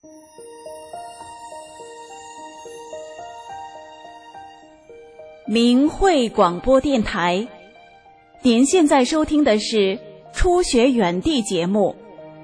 明慧广播电台，您现在收听的是初学园地节目。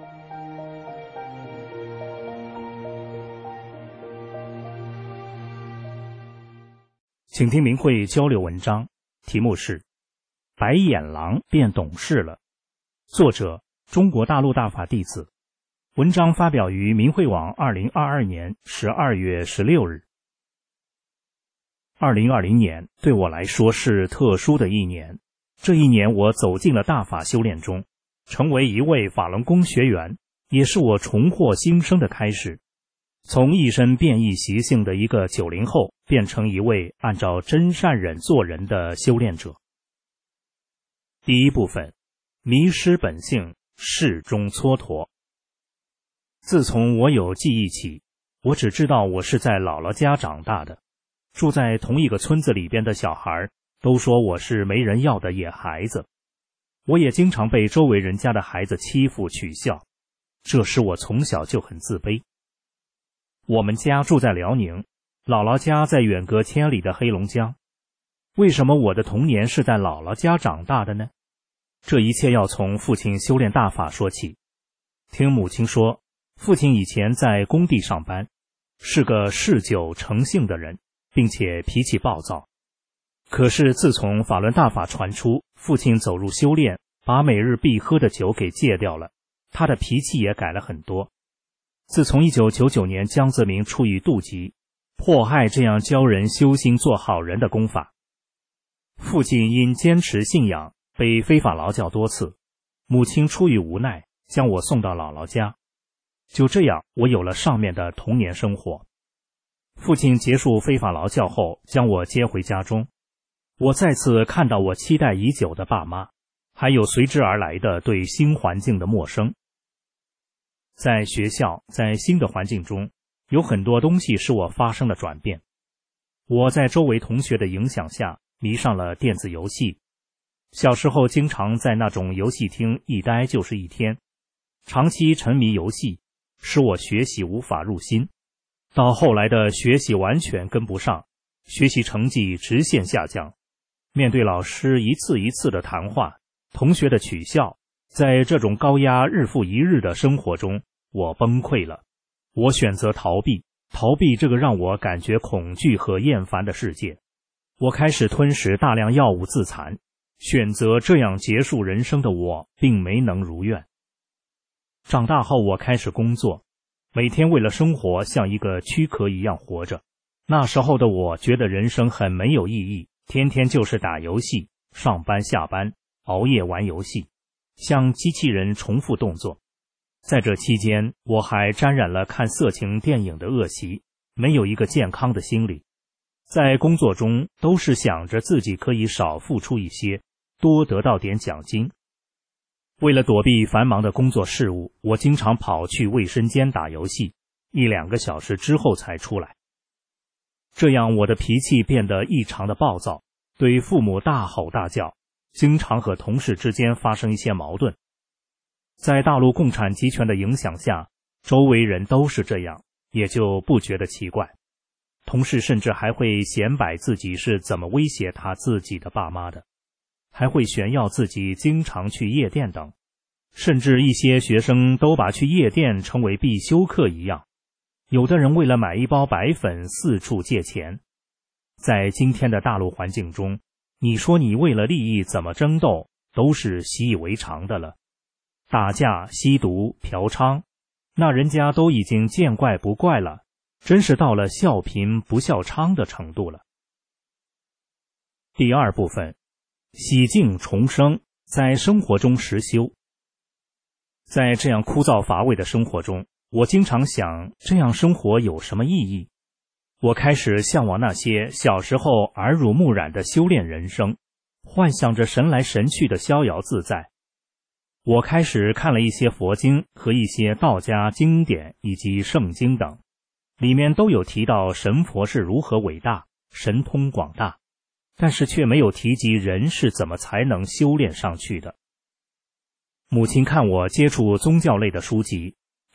请听明慧交流文章，题目是《白眼狼变懂事了》，作者中国大陆大法弟子，文章发表于明慧网2022年12月16日。2020年对我来说是特殊的一年，这一年我走进了大法修炼中，成为一位法轮功学员，也是我重获新生的开始。从一身变异习性的一个90后，变成一位按照真善忍做人的修炼者。第一部分，迷失本性，事中蹉跎。自从我有记忆起，我只知道我是在姥姥家长大的，住在同一个村子里边的小孩都说我是没人要的野孩子，我也经常被周围人家的孩子欺负取笑，这使我从小就很自卑。我们家住在辽宁，姥姥家在远隔千里的黑龙江。为什么我的童年是在姥姥家长大的呢？这一切要从父亲修炼大法说起。听母亲说，父亲以前在工地上班，是个嗜酒成性的人，并且脾气暴躁。可是自从法轮大法传出，父亲走入修炼，把每日必喝的酒给戒掉了，他的脾气也改了很多。自从1999年江泽民处以度级，迫害这样教人修心做好人的功法，父亲因坚持信仰被非法劳教多次，母亲出于无奈将我送到姥姥家。就这样，我有了上面的童年生活。父亲结束非法劳教后，将我接回家中，我再次看到我期待已久的爸妈，还有随之而来的对新环境的陌生。在学校，在新的环境中，有很多东西使我发生了转变。我在周围同学的影响下，迷上了电子游戏。小时候经常在那种游戏厅一待就是一天，长期沉迷游戏，使我学习无法入心。到后来的学习完全跟不上，学习成绩直线下降。面对老师一次一次的谈话，同学的取笑，在这种高压日复一日的生活中，我崩溃了。我选择逃避这个让我感觉恐惧和厌烦的世界。我开始吞食大量药物自残，选择这样结束人生的我并没能如愿。长大后我开始工作，每天为了生活像一个躯壳一样活着。那时候的我觉得人生很没有意义，天天就是打游戏，上班下班，熬夜玩游戏，像机器人重复动作。在这期间，我还沾染了看色情电影的恶习，没有一个健康的心理。在工作中都是想着自己可以少付出一些，多得到点奖金。为了躲避繁忙的工作事务，我经常跑去卫生间打游戏，1-2个小时之后才出来。这样我的脾气变得异常的暴躁，对父母大吼大叫，经常和同事之间发生一些矛盾。在大陆共产集权的影响下，周围人都是这样，也就不觉得奇怪。同事甚至还会显摆自己是怎么威胁他自己的爸妈的，还会炫耀自己经常去夜店等，甚至一些学生都把去夜店称为必修课一样。有的人为了买一包白粉四处借钱。在今天的大陆环境中，你说你为了利益怎么争斗，都是习以为常的了。打架、吸毒、嫖娼，那人家都已经见怪不怪了，真是到了笑贫不笑娼的程度了。第二部分，洗净重生，在生活中实修。在这样枯燥乏味的生活中，我经常想，这样生活有什么意义？我开始向往那些小时候耳濡目染的修炼人生，幻想着神来神去的逍遥自在。我开始看了一些佛经和一些道家经典以及圣经等，里面都有提到神佛是如何伟大，神通广大，但是却没有提及人是怎么才能修炼上去的。母亲看我接触宗教类的书籍，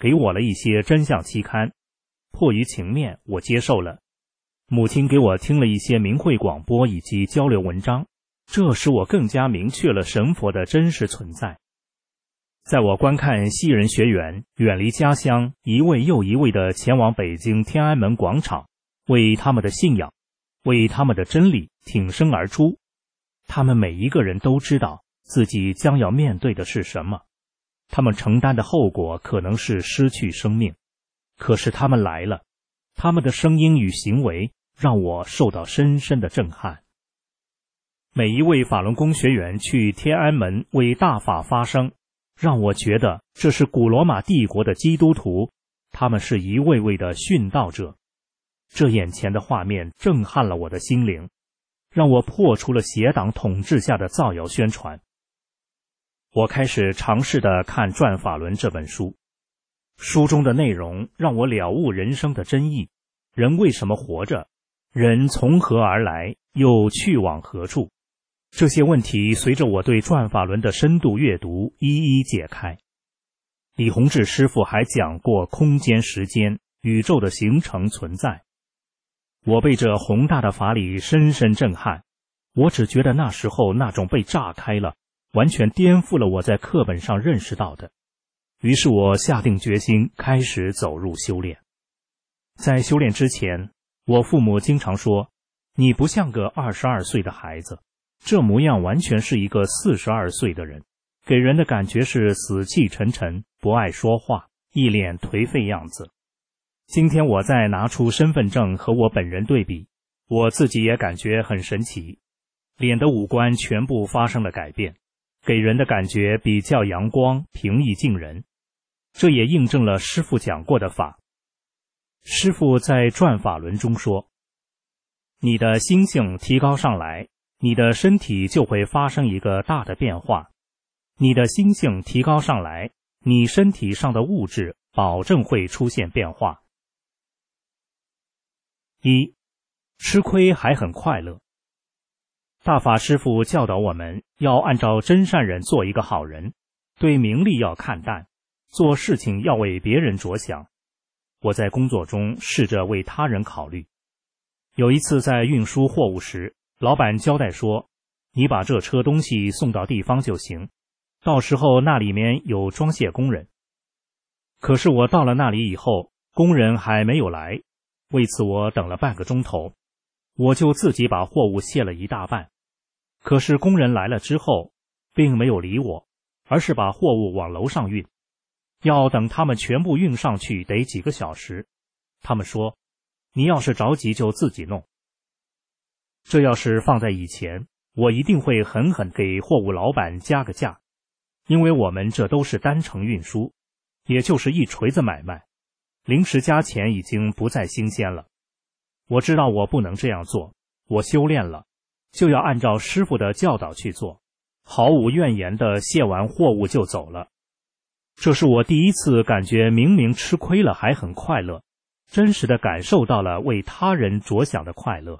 给我了一些真相期刊，迫于情面，我接受了。母亲给我听了一些明慧广播以及交流文章，这使我更加明确了神佛的真实存在。在我观看西人学员远离家乡，一位又一位地前往北京天安门广场，为他们的信仰，为他们的真理挺身而出，他们每一个人都知道自己将要面对的是什么，他们承担的后果可能是失去生命，可是他们来了，他们的声音与行为让我受到深深的震撼。每一位法轮功学员去天安门为大法发声，让我觉得这是古罗马帝国的基督徒，他们是一位位的殉道者。这眼前的画面震撼了我的心灵，让我破除了邪党统治下的造谣宣传。我开始尝试地看《转法轮》这本书，书中的内容让我了悟人生的真意，人为什么活着，人从何而来，又去往何处，这些问题随着我对《转法轮》的深度阅读一一解开。李洪志师父还讲过空间、时间、宇宙的形成存在。我被这宏大的法理深深震撼，我只觉得那时候那种被炸开了，完全颠覆了我在课本上认识到的。于是我下定决心开始走入修炼。在修炼之前，我父母经常说，你不像个22岁的孩子，这模样完全是一个42岁的人，给人的感觉是死气沉沉，不爱说话，一脸颓废样子。今天我再拿出身份证和我本人对比，我自己也感觉很神奇，脸的五官全部发生了改变，给人的感觉比较阳光，平易近人。这也印证了师父讲过的法。师父在《转法轮》中说，你的心性提高上来，你的身体就会发生一个大的变化。你的心性提高上来，你身体上的物质保证会出现变化。一，吃亏还很快乐。大法师父教导我们要按照真善忍做一个好人，对名利要看淡，做事情要为别人着想。我在工作中试着为他人考虑。有一次在运输货物时，老板交代说，你把这车东西送到地方就行，到时候那里面有装卸工人。可是我到了那里以后，工人还没有来，为此我等了半个钟头，我就自己把货物卸了一大半。可是工人来了之后，并没有理我，而是把货物往楼上运，要等他们全部运上去得几个小时。他们说，你要是着急就自己弄。这要是放在以前，我一定会狠狠给货物老板加个价，因为我们这都是单程运输，也就是一锤子买卖，临时加钱已经不再新鲜了。我知道我不能这样做，我修炼了，就要按照师父的教导去做，毫无怨言地卸完货物就走了。这是我第一次感觉明明吃亏了还很快乐，真实地感受到了为他人着想的快乐。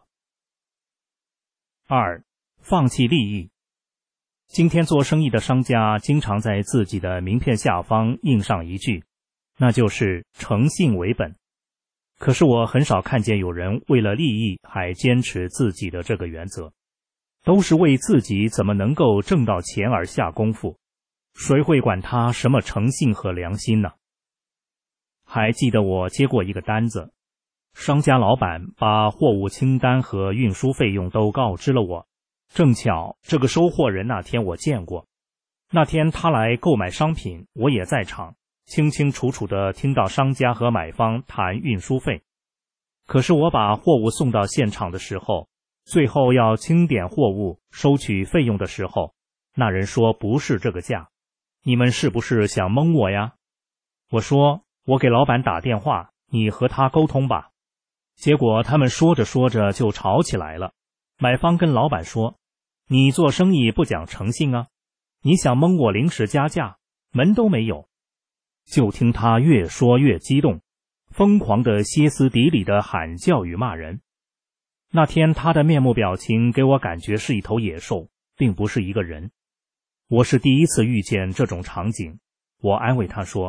二，放弃利益。今天做生意的商家经常在自己的名片下方印上一句，那就是诚信为本。可是我很少看见有人为了利益还坚持自己的这个原则，都是为自己怎么能够挣到钱而下功夫，谁会管他什么诚信和良心呢？还记得我接过一个单子，商家老板把货物清单和运输费用都告知了我，正巧这个收货人那天我见过，那天他来购买商品，我也在场，清清楚楚地听到商家和买方谈运输费。可是我把货物送到现场的时候，最后要清点货物收取费用的时候，那人说不是这个价，你们是不是想蒙我呀？我说我给老板打电话，你和他沟通吧。结果他们说着说着就吵起来了，买方跟老板说，你做生意不讲诚信啊，你想蒙我临时加价，门都没有。就听他越说越激动，疯狂的歇斯底里的喊叫与骂人。那天他的面目表情给我感觉是一头野兽，并不是一个人。我是第一次遇见这种场景，我安慰他说，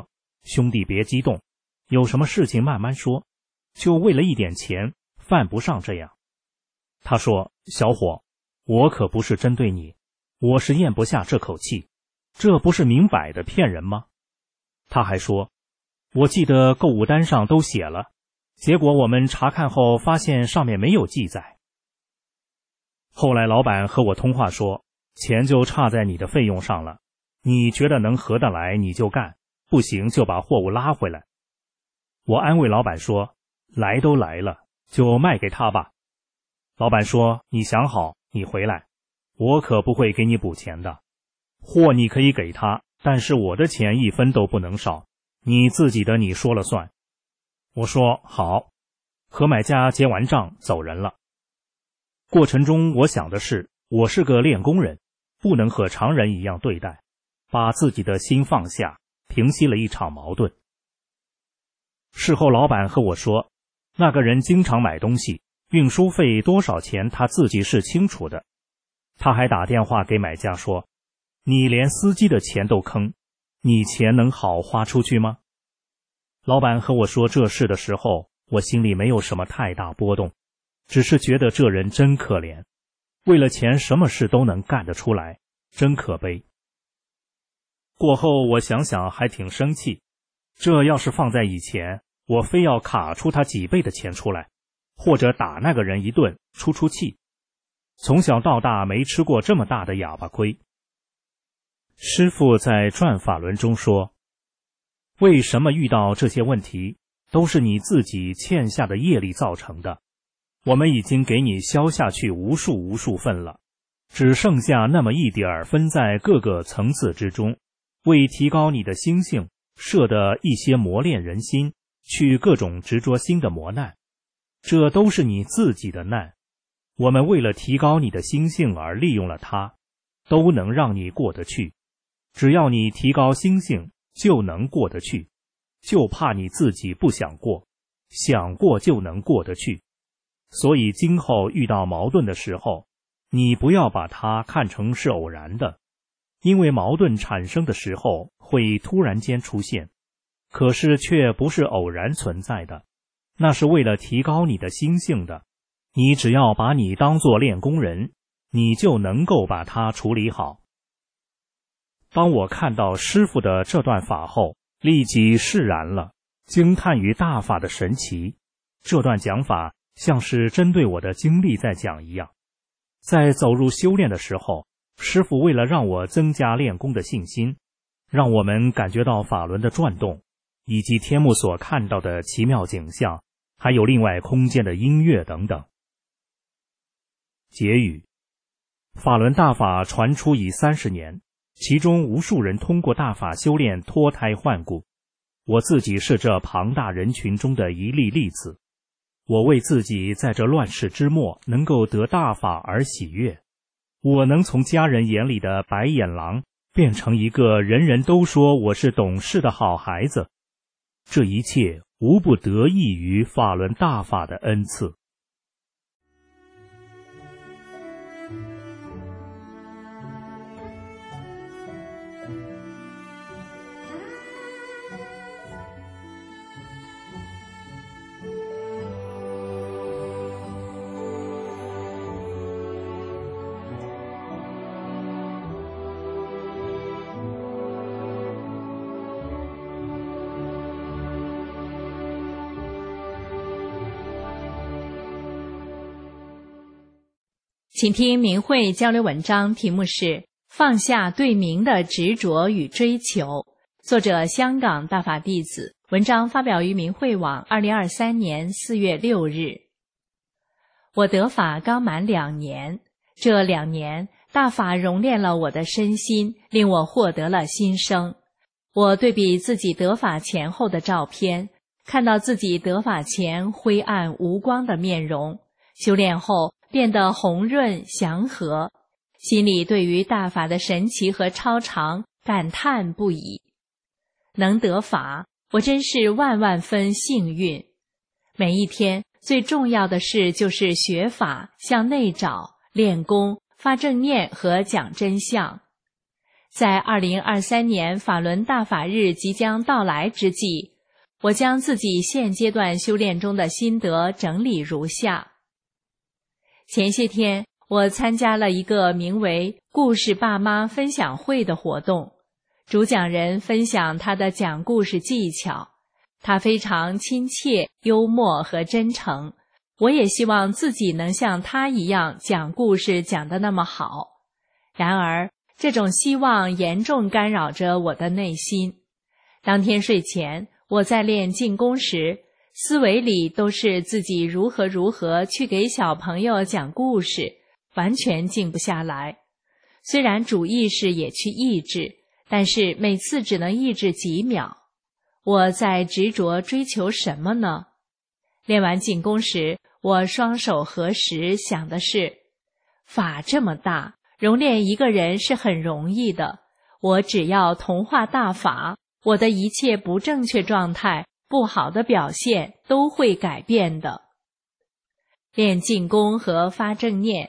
兄弟别激动，有什么事情慢慢说，就为了一点钱，犯不上这样。他说，小伙，我可不是针对你，我是咽不下这口气，这不是明摆的骗人吗？他还说，我记得购物单上都写了，结果我们查看后发现上面没有记载。后来老板和我通话说，钱就差在你的费用上了，你觉得能合得来你就干，不行就把货物拉回来。我安慰老板说，来都来了，就卖给他吧。老板说，你想好，你回来，我可不会给你补钱的，货你可以给他，但是我的钱1分都不能少，你自己的你说了算。我说好，和买家结完账走人了。过程中我想的是，我是个练功人，不能和常人一样对待，把自己的心放下，平息了一场矛盾。事后老板和我说，那个人经常买东西，运输费多少钱他自己是清楚的。他还打电话给买家说，你连司机的钱都坑，你钱能好花出去吗？老板和我说这事的时候，我心里没有什么太大波动，只是觉得这人真可怜，为了钱什么事都能干得出来，真可悲。过后我想想还挺生气，这要是放在以前，我非要卡出他几倍的钱出来，或者打那个人一顿出气。从小到大没吃过这么大的哑巴亏。师父在转法轮中说，为什么遇到这些问题，都是你自己欠下的业力造成的。我们已经给你消下去无数份了，只剩下那么一点儿分在各个层次之中，为提高你的心性设的一些磨练人心，去各种执着心的磨难，这都是你自己的难。我们为了提高你的心性而利用了它，都能让你过得去。只要你提高心性，就能过得去，就怕你自己不想过，想过就能过得去。所以今后遇到矛盾的时候，你不要把它看成是偶然的，因为矛盾产生的时候会突然间出现，可是却不是偶然存在的，那是为了提高你的心性的。你只要把你当作练功人，你就能够把它处理好。当我看到师父的这段法后，立即释然了，惊叹于大法的神奇。这段讲法像是针对我的经历在讲一样。在走入修炼的时候，师父为了让我增加练功的信心，让我们感觉到法轮的转动，以及天目所看到的奇妙景象，还有另外空间的音乐等等。结语：法轮大法传出已30年，其中无数人通过大法修炼脱胎换骨，我自己是这庞大人群中的一粒粒子。我为自己在这乱世之末能够得大法而喜悦，我能从家人眼里的白眼狼变成一个人人都说我是懂事的好孩子，这一切无不得益于法轮大法的恩赐。 请听明慧交流文章，题目是放下对名的执着与追求，作者香港大法弟子，文章发表于明慧网2023年4月6日。我得法刚满2年，这2年大法熔炼了我的身心，令我获得了新生。我对比自己得法前后的照片，看到自己得法前灰暗无光的面容，修炼后变得红润祥和，心里对于大法的神奇和超常感叹不已。能得法，我真是万分幸运。每一天最重要的事就是学法、向内找、练功、发正念和讲真相。 在2023年法轮大法日即将到来之际，我将自己现阶段修炼中的心得整理如下。前些天，我参加了一个名为“故事爸妈分享会”的活动，主讲人分享他的讲故事技巧，他非常亲切、幽默和真诚。我也希望自己能像他一样讲故事讲得那么好。然而，这种希望严重干扰着我的内心。当天睡前，我在练静功时，思维里都是自己如何去给小朋友讲故事，完全静不下来。虽然主意识也去抑制，但是每次只能抑制几秒。我在执着追求什么呢？练完静功时，我双手合十，想的是，法这么大，熔炼一个人是很容易的，我只要同化大法，我的一切不正确状态、不好的表现都会改变的。练静功和发正念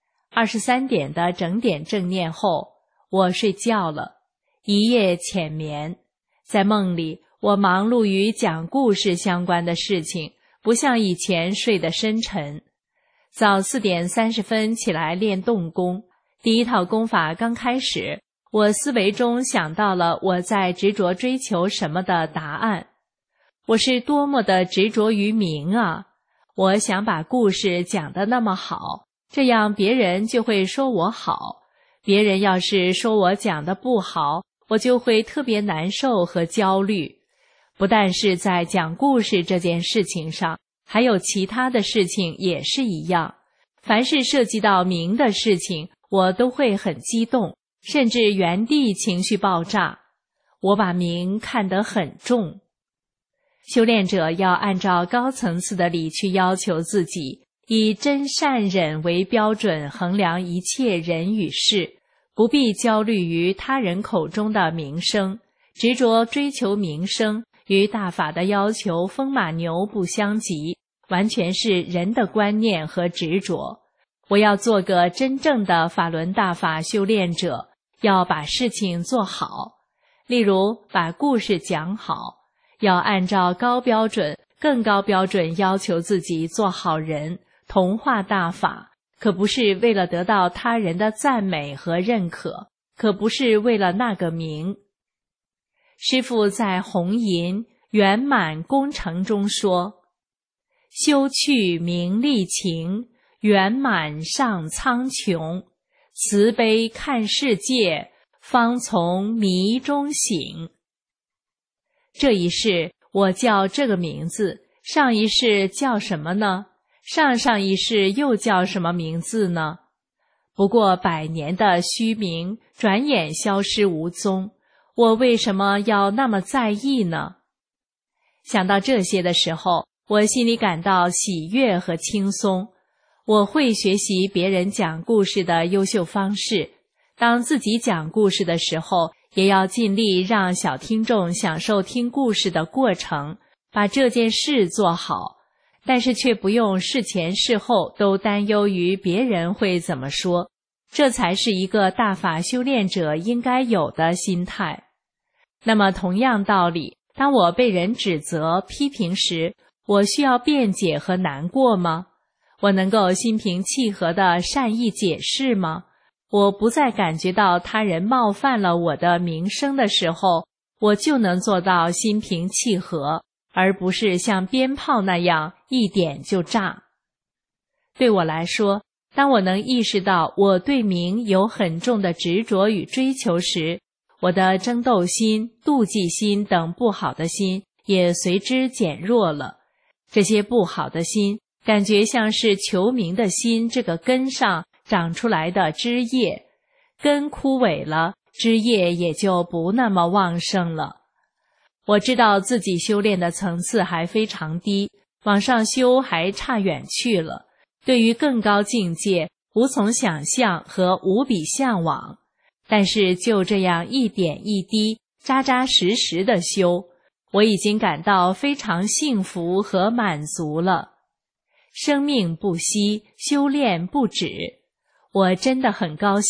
，23点的整点正念后，我睡觉了，一夜浅眠。在梦里，我忙碌于讲故事相关的事情，不像以前睡得深沉。早4点30分起来练动功，第一套功法刚开始，我思维中想到了我在执着追求什么的答案。我是多么的执着于名啊！我想把故事讲得那么好，这样别人就会说我好。别人要是说我讲得不好，我就会特别难受和焦虑。不但是在讲故事这件事情上，还有其他的事情也是一样。凡是涉及到名的事情，我都会很激动，甚至原地情绪爆炸。我把名看得很重。修炼者要按照高层次的理去要求自己，以真善忍为标准衡量一切人与事，不必焦虑于他人口中的名声，执着追求名声与大法的要求风马牛不相及，完全是人的观念和执着。我要做个真正的法轮大法修炼者，要把事情做好。例如把故事讲好，要按照高标准、更高标准要求自己做好人，同化大法，可不是为了得到他人的赞美和认可，可不是为了那个名。师父在弘淫圆满工程中说，修去名利情，圆满上苍穹，慈悲看世界，方从迷中醒。这一世我叫这个名字，上一世叫什么呢？上上一世又叫什么名字呢？不过100年的虚名，转眼消失无踪，我为什么要那么在意呢？想到这些的时候，我心里感到喜悦和轻松。我会学习别人讲故事的优秀方式，当自己讲故事的时候，也要尽力让小听众享受听故事的过程，把这件事做好，但是却不用事前事后都担忧于别人会怎么说，这才是一个大法修炼者应该有的心态。那么同样道理，当我被人指责、批评时，我需要辩解和难过吗？我能够心平气和地善意解释吗？我不再感觉到他人冒犯了我的名声的时候，我就能做到心平气和，而不是像鞭炮那样一点就炸。对我来说，当我能意识到我对名有很重的执着与追求时，我的争斗心、妒忌心等不好的心也随之减弱了。这些不好的心感觉像是求名的心这个根上长出来的枝叶，根枯萎了，枝叶也就不那么旺盛了。我知道自己修炼的层次还非常低，往上修还差远去了，对于更高境界无从想象和无比向往。但是就这样一点一滴、扎扎实实的修，我已经感到非常幸福和满足了。生命不息，修炼不止。我真的很高兴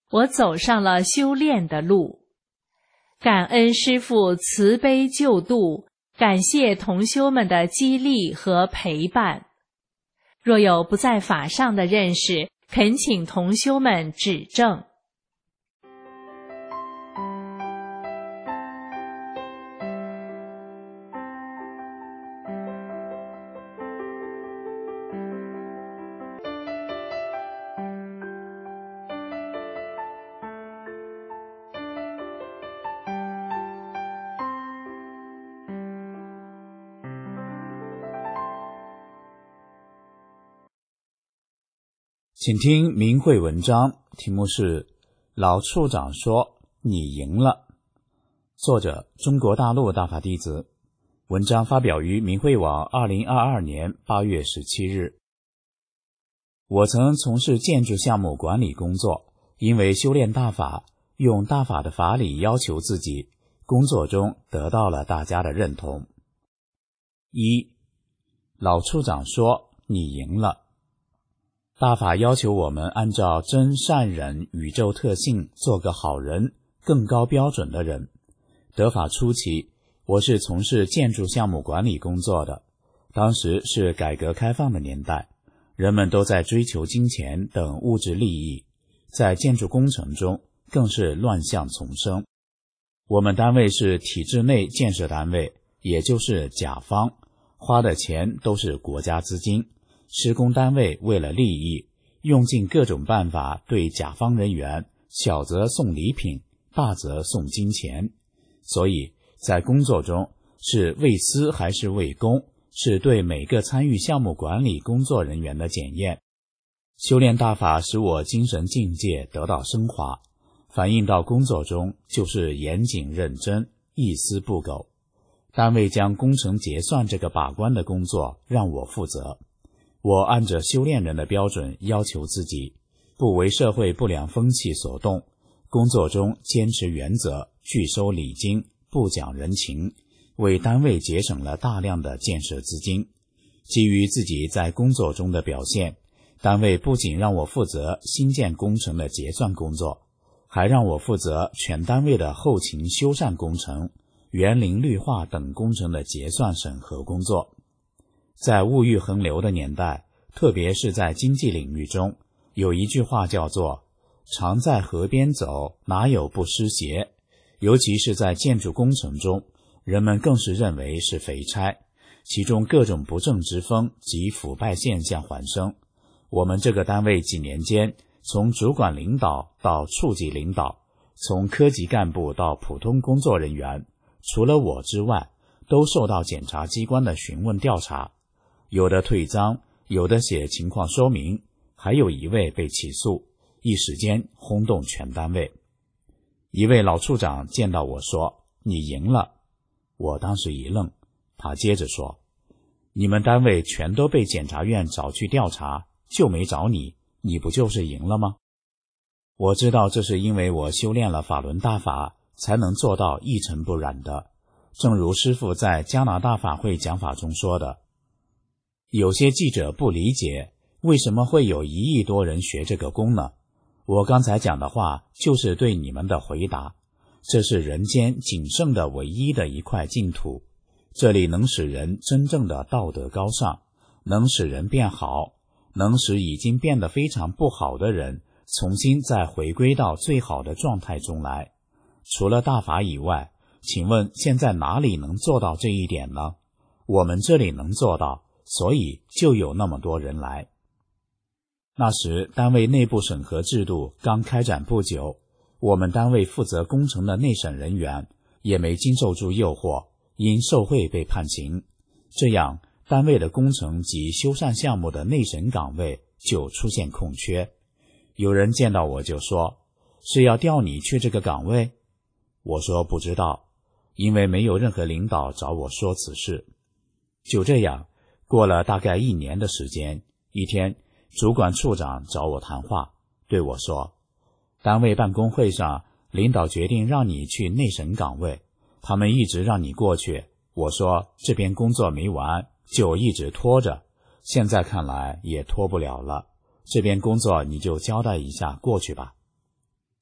我走上了修炼的路。感恩师父慈悲救度，感谢同修们的激励和陪伴。若有不在法上的认识，恳请同修们指正。 请听明慧文章，题目是老处长说你赢了，作者中国大陆大法弟子，文章发表于明慧网2022年8月17日。我曾从事建筑项目管理工作，因为修炼大法，用大法的法理要求自己，工作中得到了大家的认同。一，老处长说你赢了。大法要求我们按照真善忍宇宙特性做个好人，更高标准的人。得法初期，我是从事建筑项目管理工作的，当时是改革开放的年代，人们都在追求金钱等物质利益，在建筑工程中更是乱象丛生。我们单位是体制内建设单位，也就是甲方，花的钱都是国家资金，施工单位为了利益，用尽各种办法对甲方人员，小则送礼品，大则送金钱。所以在工作中，是为私还是为公，是对每个参与项目管理工作人员的检验。修炼大法使我精神境界得到升华，反映到工作中就是严谨认真，一丝不苟。单位将工程结算这个把关的工作让我负责，我按着修炼人的标准要求自己，不为社会不良风气所动，工作中坚持原则，拒收礼金，不讲人情，为单位节省了大量的建设资金。基于自己在工作中的表现，单位不仅让我负责新建工程的结算工作，还让我负责全单位的后勤修缮工程、园林绿化等工程的结算审核工作。在物欲横流的年代，特别是在经济领域中，有一句话叫做常在河边走，哪有不湿鞋。尤其是在建筑工程中，人们更是认为是肥差，其中各种不正之风及腐败现象环生。我们这个单位几年间，从主管领导到处级领导，从科级干部到普通工作人员，除了我之外，都受到检察机关的询问调查，有的退赃，有的写情况说明，还有一位被起诉，一时间轰动全单位。一位老处长见到我说你赢了，我当时一愣，他接着说你们单位全都被检察院找去调查，就没找你，你不就是赢了吗？我知道这是因为我修炼了法轮大法，才能做到一尘不染的。正如师父在加拿大法会讲法中说的，有些记者不理解为什么会有1亿多人学这个功呢？我刚才讲的话就是对你们的回答。这是人间仅剩的唯一的一块净土，这里能使人真正的道德高尚，能使人变好，能使已经变得非常不好的人重新再回归到最好的状态中来。除了大法以外，请问现在哪里能做到这一点呢？我们这里能做到，所以就有那么多人来。那时单位内部审核制度刚开展不久，我们单位负责工程的内审人员也没经受住诱惑，因受贿被判刑。这样单位的工程及修缮项目的内审岗位就出现空缺。有人见到我就说，是要调你去这个岗位？我说不知道，因为没有任何领导找我说此事。就这样过了大概1年的时间，一天主管处长找我谈话，对我说，单位办公会上领导决定让你去内审岗位，他们一直让你过去。我说这边工作没完，就一直拖着，现在看来也拖不了了，这边工作你就交代一下过去吧。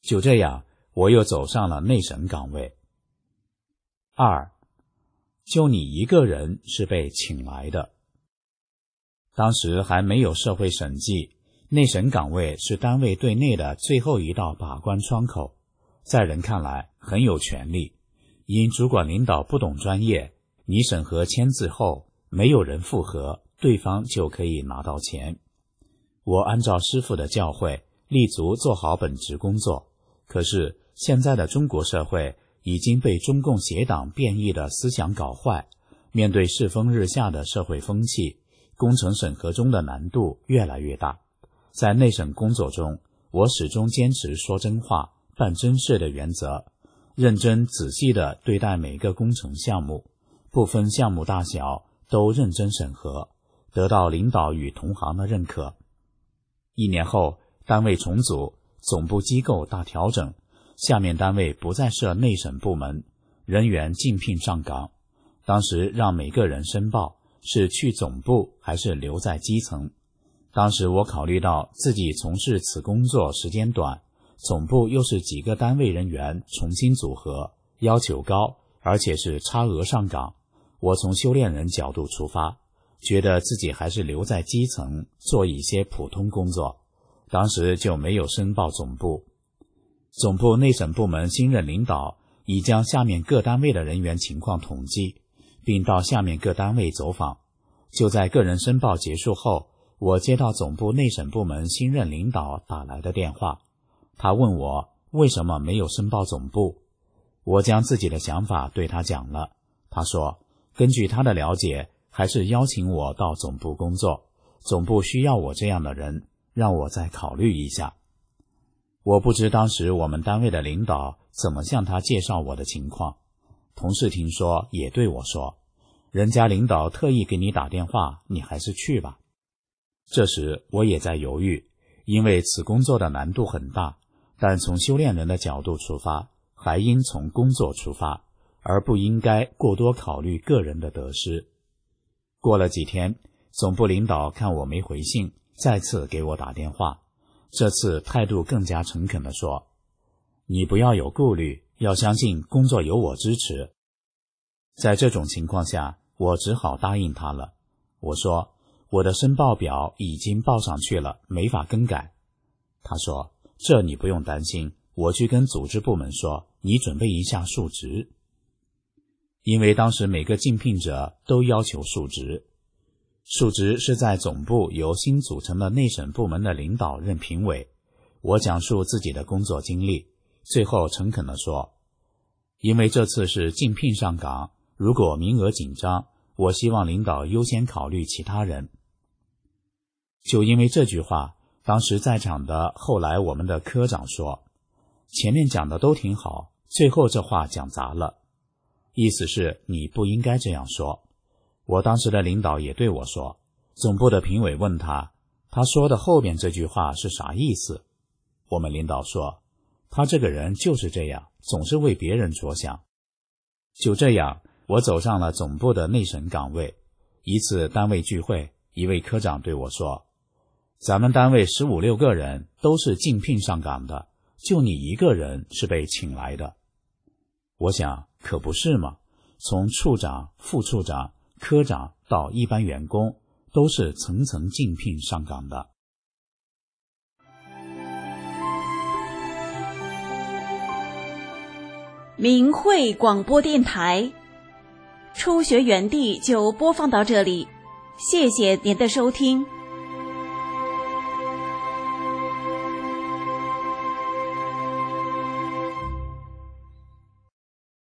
就这样，我又走上了内审岗位。2. 就你一个人是被请来的。当时还没有社会审计，内审岗位是单位对内的最后一道把关窗口，在人看来很有权力，因主管领导不懂专业，你审核签字后没有人复核，对方就可以拿到钱。我按照师父的教诲，立足做好本职工作。可是现在的中国社会已经被中共邪党变异的思想搞坏，面对世风日下的社会风气，工程审核中的难度越来越大。在内审工作中，我始终坚持说真话、办真事的原则，认真仔细地对待每个工程项目，不分项目大小都认真审核，得到领导与同行的认可。1年后，单位重组，总部机构大调整，下面单位不再设内审部门，人员竞聘上岗。当时让每个人申报是去总部还是留在基层。当时我考虑到自己从事此工作时间短，总部又是几个单位人员重新组合，要求高，而且是差额上岗。我从修炼人角度出发，觉得自己还是留在基层做一些普通工作，当时就没有申报总部。总部内审部门新任领导已将下面各单位的人员情况统计，并到下面各单位走访。就在个人申报结束后，我接到总部内审部门新任领导打来的电话，他问我为什么没有申报总部。我将自己的想法对他讲了，他说根据他的了解，还是邀请我到总部工作，总部需要我这样的人，让我再考虑一下。我不知当时我们单位的领导怎么向他介绍我的情况，同事听说也对我说，人家领导特意给你打电话，你还是去吧。这时我也在犹豫，因为此工作的难度很大，但从修炼人的角度出发，还应从工作出发，而不应该过多考虑个人的得失。过了几天，总部领导看我没回信，再次给我打电话，这次态度更加诚恳地说，你不要有顾虑，要相信工作有我支持。在这种情况下，我只好答应他了。我说我的申报表已经报上去了，没法更改。他说这你不用担心，我去跟组织部门说，你准备一下述职。因为当时每个竞聘者都要求述职，述职是在总部由新组成的内审部门的领导任评委。我讲述自己的工作经历，最后诚恳地说，因为这次是竞聘上岗，如果名额紧张，我希望领导优先考虑其他人。就因为这句话，当时在场的后来我们的科长说，前面讲的都挺好，最后这话讲砸了，意思是你不应该这样说。我当时的领导也对我说，总部的评委问他说的后边这句话是啥意思？我们领导说，他这个人就是这样，总是为别人着想。就这样，我走上了总部的内审岗位。一次单位聚会，一位科长对我说，咱们单位15、16个人都是竞聘上岗的，就你一个人是被请来的。我想可不是嘛，从处长、副处长、科长到一般员工，都是层层竞聘上岗的。 明慧广播电台初学园地就播放到这里，谢谢您的收听。